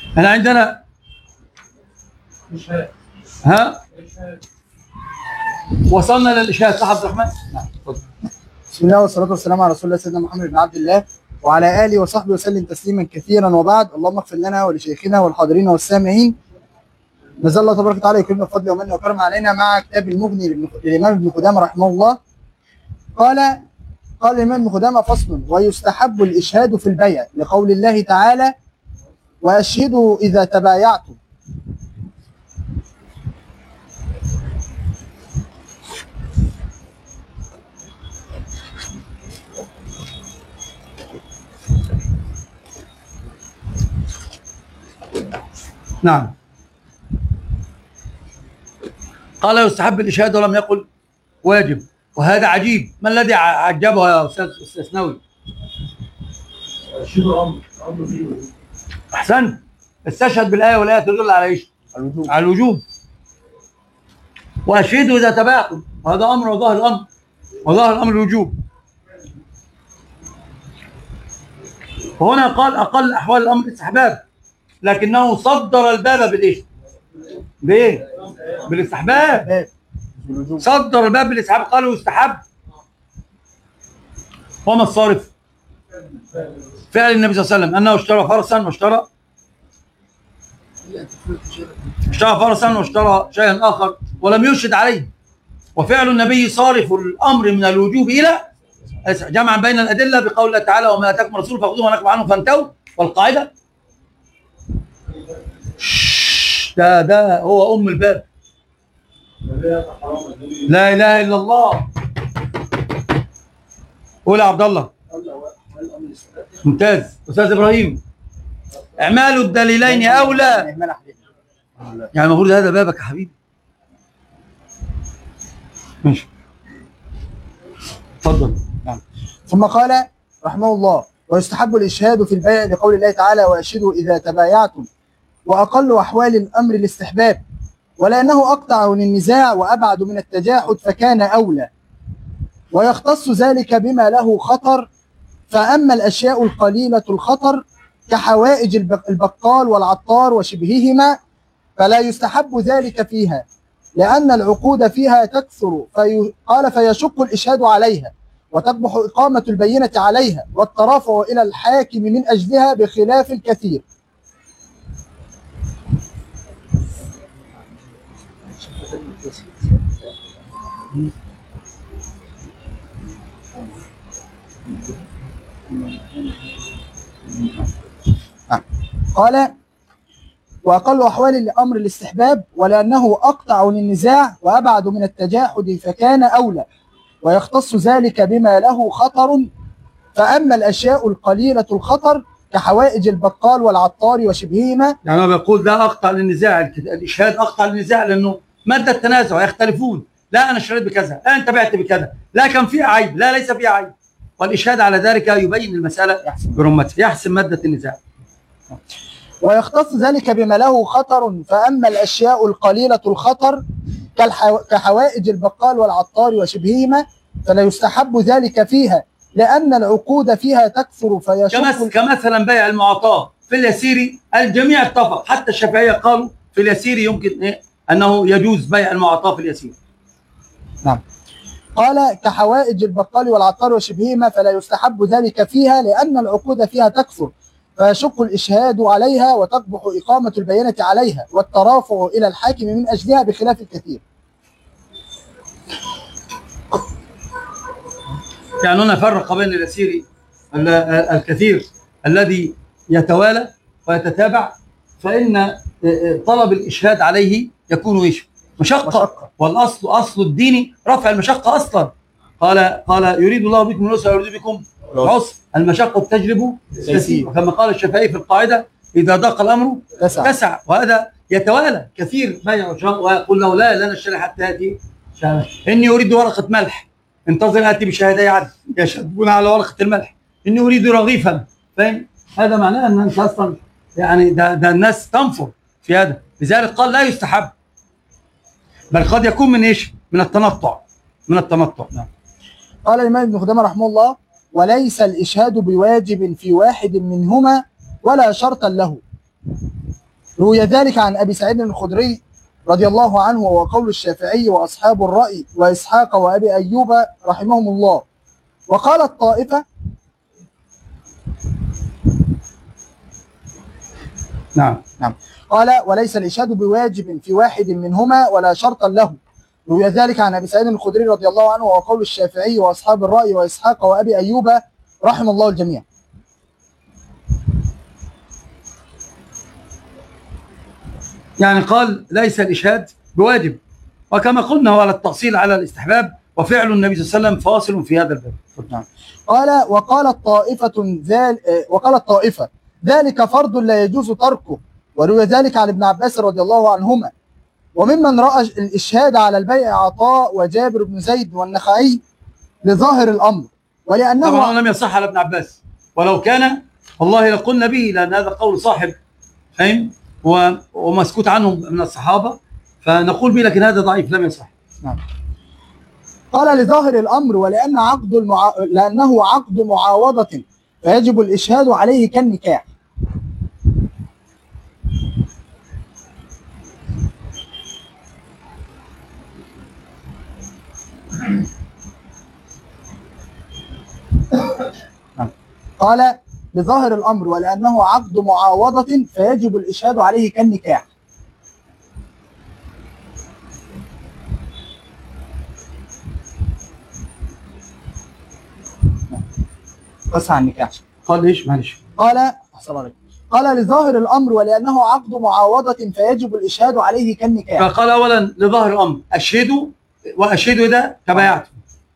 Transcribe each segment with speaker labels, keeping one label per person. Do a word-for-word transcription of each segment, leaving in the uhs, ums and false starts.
Speaker 1: انا عندنا ها وصلنا للإشهاد صح عبد الرحمن؟ نعم اتفضل.
Speaker 2: بسم الله والصلاة والسلام على رسول الله سيدنا محمد بن عبد الله وعلى آله وصحبه وسلم تسليما كثيرا، وبعد. اللهم اغفر لنا ولشيخنا والحاضرين والسامعين. نزل الله تبارك وتعالى يكرمنا بفضله ومنه وكرم علينا مع كتاب المغني للإمام ابن قدامة رحمه الله. قال قال الإمام ابن قدامة: فصل: ويستحب الإشهاد في البيع لقول الله تعالى: وأشهدوا إذا تبايعتم.
Speaker 1: نعم. قال يستحب الإشهاد ولم يقل واجب، وهذا عجيب. ما الذي عجبه يا أستاذ استثنوي؟ أحسنت. استشهد بالآية والآية تدل على إيش؟
Speaker 2: الوجوب.
Speaker 1: على الوجوب. وأشهدوا إذا تبايعتم، وهذا أمر وظاهر الأمر وظاهر الأمر الوجوب. وهنا قال أقل أحوال الأمر الاستحباب، لكنه صدر الباب بالإيش؟ بإيه؟ بالاستحباب. صدر الباب بالاستحباب، قالوا يستحب. وما الصارف؟ فعل النبي صلى الله عليه وسلم أنه اشترى فرسا واشترى اشترى فرسا واشترى شيئا آخر ولم يرشد عليه، وفعل النبي صارف الأمر من الوجوب إلى جمعا بين الأدلة بقول الله تعالى: وما آتاكم الرسول فخذوه وما نهاكم عنه فانتهوا. والقاعدة ده ده هو أم الباب. لا إله إلا الله. قول يا عبد الله. ممتاز. أستاذ إبراهيم: إعمال الدليلين أولى. يعني المفروض هذا بابك يا حبيبي. ماشي اتفضل.
Speaker 2: ثم قال رحمه الله: ويستحب الإشهاد في البيع لقول الله تعالى: وأشهدوا إذا تبايعتم. وأقل أحوال الأمر الاستحباب، ولأنه أقطع للنزاع وأبعد من التجاحد فكان أولى، ويختص ذلك بما له خطر. فأما الأشياء القليلة الخطر كحوائج البقال والعطار وشبههما فلا يستحب ذلك فيها، لأن العقود فيها تكثر. في قال: فيشق الإشهاد عليها وتقبح إقامة البينة عليها والترافع إلى الحاكم من أجلها بخلاف الكثير. قال: وأقل أحوال الأمر الاستحباب، ولأنه أقطع للنزاع وأبعد من التجاحد فكان أولى، ويختص ذلك بما له خطر. فأما الأشياء القليلة الخطر كحوائج البقال والعطار وشبههما،
Speaker 1: يعني هو بيقول ده أقطع للنزاع. الإشهاد أقطع للنزاع لأنه مادة التنازع، يختلفون. لا أنا اشتريت بكذا، لا أنت بعت بكذا، لا كان فيها عيب، لا ليس فيها عيب. والإشهاد على ذلك يبين المسألة برمتها، يحسم مادة النزاع.
Speaker 2: ويختص ذلك بما له خطر. فأما الأشياء القليلة الخطر كحوائج البقال والعطار وشبههما فلا يستحب ذلك فيها، لأن العقود فيها تكثر فيشق.
Speaker 1: كمثلا بيع المعطاة في اليسير الجميع اتفق، حتى الشافعية قالوا في اليسير يمكن إيه أنه يجوز بيع المعطاة في اليسير.
Speaker 2: نعم. قال: كحوائج البقال والعطار وشبههما فلا يستحب ذلك فيها، لأن العقود فيها تكثر فيشق الإشهاد عليها وتقبح إقامة البينة عليها والترافع إلى الحاكم من أجلها بخلاف الكثير.
Speaker 1: يعني هنا فرق بين اليسير الكثير الذي يتوالى ويتتابع، فإن طلب الإشهاد عليه يكون إيش؟ مشقة. مشقة. والأصل أصل الدين رفع المشقة أصلا. قال قال يريد الله بكم اليسر ويريد بكم العسر، المشقة تجلب التيسير. كما قال الشافعي في القاعدة: إذا ضاق الأمر تسع. تسع. وهذا يتوالى كثير بيع ويقول له: لا لا نشتري حتى يأتي شهادة. إني أريد ورقة ملح، انتظر آتي بشهادة عدل، يشهدون على ورقة الملح. إني أريد رغيفا، فاهم؟ هذا معناه أن أنت أصلا يعني ده, ده الناس تنفر في هذا. لذلك قال لا يستحب، بل قد يكون من إيش؟ من التنطع. من التنطع. نعم.
Speaker 2: قال الإمام ابن قدامة رحمه الله: وليس الإشهاد بواجب في واحد منهما ولا شرطا له. روي ذلك عن أبي سعيد الخدري رضي الله عنه، وقول الشافعي وأصحاب الرأي وإسحاق وأبي أيوب رحمهم الله. وقال الطائفة
Speaker 1: نعم
Speaker 2: نعم قال وليس الإشهاد بواجب في واحد منهما ولا شرطا له. روي ذلك عن أبي سعيد الخدري رضي الله عنه، وقول الشافعي وأصحاب الرأي وإسحاق وأبي أيوب رحم الله الجميع.
Speaker 1: يعني قال ليس الإشهاد بواجب، وكما قلنا هو على التأصيل على الاستحباب، وفعل النبي صلى الله عليه وسلم فاصل في هذا الباب.
Speaker 2: نعم. قال وقالت طائفة ذل وقالت طائفة ذلك فرض لا يجوز تركه، وروي ذلك عن ابن عباس رضي الله عنهما. وممن رأى الإشهاد على البيع عطاء وجابر بن زيد والنخعي لظاهر الأمر، ولأنه
Speaker 1: طبعا لم يصح على ابن عباس، ولو كان والله لقلنا به، لأن هذا قول صاحب فهم ومسكوت عنهم من الصحابة، فنقول به، لكن هذا ضعيف لم يصح.
Speaker 2: نعم. قال لظاهر الأمر ولأن عقد المع... لأنه عقد معاوضة فيجب الإشهاد عليه كالنكاح. قال بظاهر الأمر ولأنه عقد معاوضة فيجب الإشهاد عليه كالنكاح. بس عن النكاح
Speaker 1: قال ايش؟ معلش.
Speaker 2: قال أحسن عليك. قال لظاهر الأمر ولأنه عقد معاوضة فيجب الإشهاد عليه كالنكاح.
Speaker 1: فقال أولا لظاهر الأمر أشهدوا، وأشهدوا إذا تبايعتم،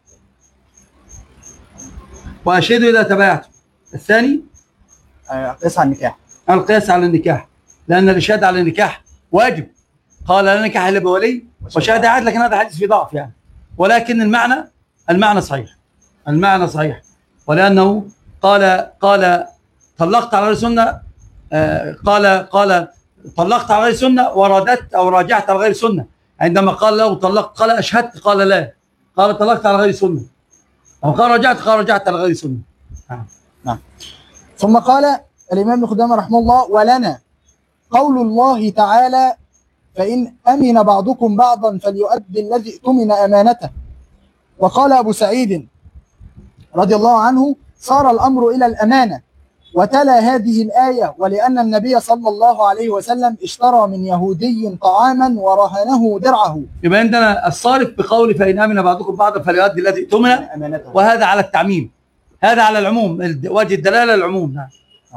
Speaker 1: وأشهدوا إذا تبايعتم. الثاني
Speaker 2: قياس على النكاح،
Speaker 1: القياس على النكاح، لأن الإشهاد على النكاح واجب. قال لا نكاح إلا بولي وشهادة عدل، لكن هذا حديث في ضعف يعني، ولكن المعنى المعنى صحيح، المعنى صحيح، ولأنه قال قال طلقت على غير سنة، آه قال قال طلقت على غير سنة ورددت أو راجعت على غير سنة. عندما قال له طلقت قال أشهدت، قال لا، قال طلقت على غير سنة، أو قال رجعت قال رجعت على غير سنة.
Speaker 2: نعم نعم. ثم قال الإمام ابن خدامة رحمه الله ولنا قول الله تعالى فإن أمن بعضكم بعضا فليؤدي الذي اؤتمن أمانته. وقال أبو سعيد رضي الله عنه صار الأمر إلى الأمانة، وتلا هذه الآية ولأن النبي صلى الله عليه وسلم اشترى من يهودي طعاما ورهنه درعه.
Speaker 1: يبقى عندنا الصارف بقول فإن أمن بعضكم بعضا فليؤدي الذي اؤتمن أمانته، وهذا على التعميم، هذا على العموم، وجه الدلالة العموم. نعم.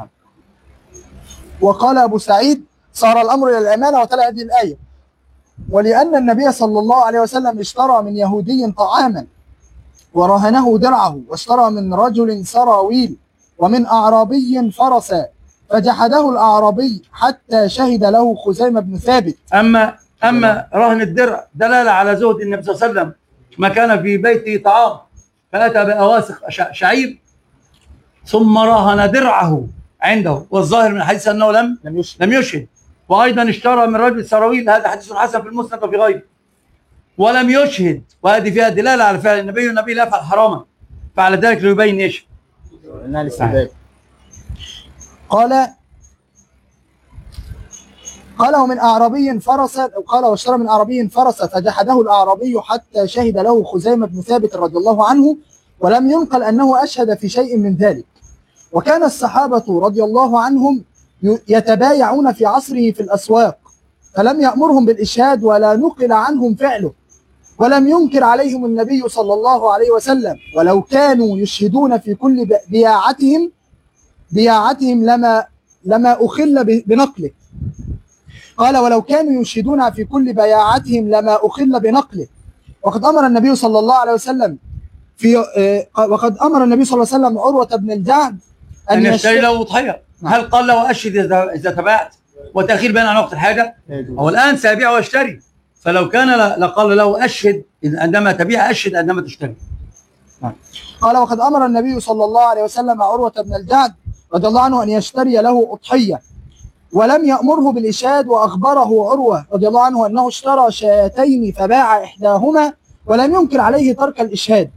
Speaker 2: وقال أبو سعيد صار الأمر إلى الأمانة وتلا هذه الآية ولأن النبي صلى الله عليه وسلم اشترى من يهودي طعاما ورهنه درعه، واشترى من رجل سراويل ومن أعرابي فرسا، فجحده الأعرابي حتى شهد له خزيمة بن ثابت.
Speaker 1: أما أما رهن الدرع دلالة على زهد النبي صلى الله عليه وسلم، ما كان في بيته طعام فأتى بأواسخ شعير ثم رهن درعه عنده، والظاهر من الحديث أنه لم
Speaker 2: لم يشهد,
Speaker 1: لم يشهد. وأيضا اشترى من رجل سراويل، هذا حديث حسن في المسند وفي غيره، ولم يشهد، وهذه فيها دلالة على فعل النبي، والنبي لا يفعل حراما، فعلى ذلك ليبين ايش؟
Speaker 2: انها الاستحباب. قال قال من أعرابي فرس، قال واشترى من أعرابي فرس فجحده الأعرابي حتى شهد له خزيمة بن ثابت رضي الله عنه، ولم ينقل أنه أشهد في شيء من ذلك. وكان الصحابة رضي الله عنهم يتبايعون في عصره في الأسواق، فلم يأمرهم بالإشهاد ولا نقل عنهم فعله، ولم ينكر عليهم النبي صلى الله عليه وسلم، ولو كانوا يشهدون في كل بياعتهم بياعتهم لما لما أخل بنقله. قال ولو كانوا يشهدون في كل بياعتهم لما أخل بنقله. وقد أمر النبي صلى الله عليه وسلم في وقد أمر النبي صلى الله عليه وسلم عروة بن الجعد
Speaker 1: أن يشتري له أضحية. هل قال له أشهد إذا تبعت وتأخير بين عن وقت الحاجة؟ هو الآن سيبيع ويشتري، فلو كان لقال له أشهد عندما تبيع، أشهد عندما تشتري.
Speaker 2: قال وقد أمر النبي صلى الله عليه وسلم عروة بن الجعد رضي الله عنه أن يشتري له أضحية، ولم يأمره بالإشهاد، وأخبره عروة رضي الله عنه أنه اشترى شاتين فباع إحداهما، ولم ينكر عليه ترك الإشهاد.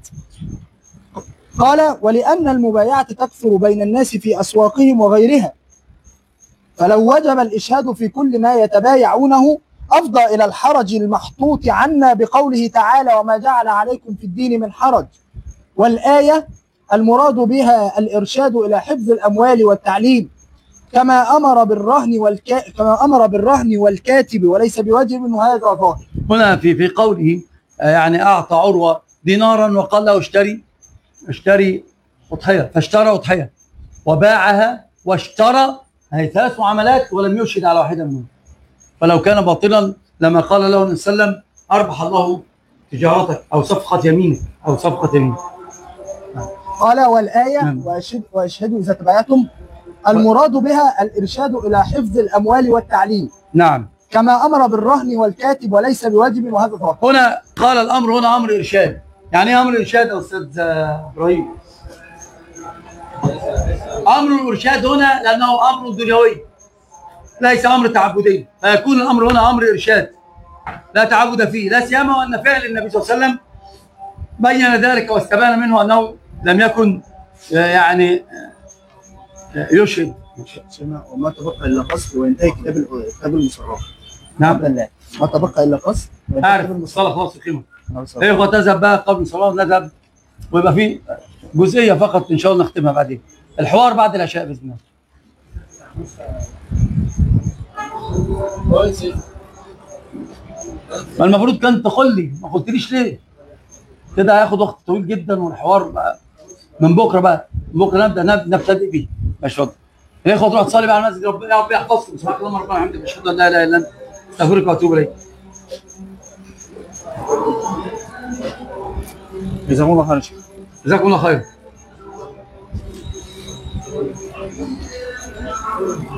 Speaker 2: قال ولأن المبايعة تكثر بين الناس في أسواقهم وغيرها، فلو وجب الإشهاد في كل ما يتبايعونه أفضى إلى الحرج المحطوط عنا بقوله تعالى وما جعل عليكم في الدين من حرج. والآية المراد بها الإرشاد إلى حفظ الأموال والتعليم كما أمر بالرهن والكا... كما أمر بالرهن والكاتب وليس بواجب، وهذا ظاهر.
Speaker 1: هنا في في قوله آه، يعني أعطى عروة دينارا وقال له اشتري اشتري أضحية، فاشترى أضحية وباعها واشترى، هي ثلاث معاملات ولم يشهد على واحدة منهم. فلو كان باطلا لما قال له النبي صلى الله عليه وسلم أربح الله تجارتك أو صفقة يمينك أو صفقة يمينك.
Speaker 2: قال والآية
Speaker 1: نعم.
Speaker 2: وأشهد وأشهدوا إذا تبايعتم المراد بها الإرشاد إلى حفظ الأموال والتعليم
Speaker 1: نعم.
Speaker 2: كما أمر بالرهن والكاتب وليس بواجب، وهذا ظاهر.
Speaker 1: هنا قال الأمر هنا أمر إرشاد. يعني إيه أمر إرشاد يا أستاذ إبراهيم؟ أمر الإرشاد هنا لأنه أمر دنيوي ليس أمر تعبدي، فيكون الأمر هنا أمر إرشاد لا تعبد فيه، لا سيما وأن فعل النبي صلى الله عليه وسلم بين ذلك واستبان منه أنه لم يكن يعني يشهد.
Speaker 2: وما تبقى إلا قصر وينتهي كتاب كتاب المصرف.
Speaker 1: نعم.
Speaker 2: ما تبقى إلا قصر.
Speaker 1: عارف الصلاة خلاص القيمة. إيه وتذهب بقى قبل الصلاة نذهب، ويبقى في جزئية فقط إن شاء الله نختمها بعدين. الحوار بعد العشاء بإذن الله. ما المفروض كان تقول لي، ما قلتليش ليه؟ كده هياخد وقت طويل جدا، والحوار بقى من بكره بقى، من بكره نبدا نبتدئ بيه. ماشي اتفضل. الاخوه تروح تصلي بقى على المسجد، ربنا يا رب يحفظكم. سبحانك اللهم ربنا وبحمدك اشهد ان لا اله الا انت استغفرك واتوب اليك.
Speaker 2: جزاكم الله خير.
Speaker 1: جزاكم الله خير.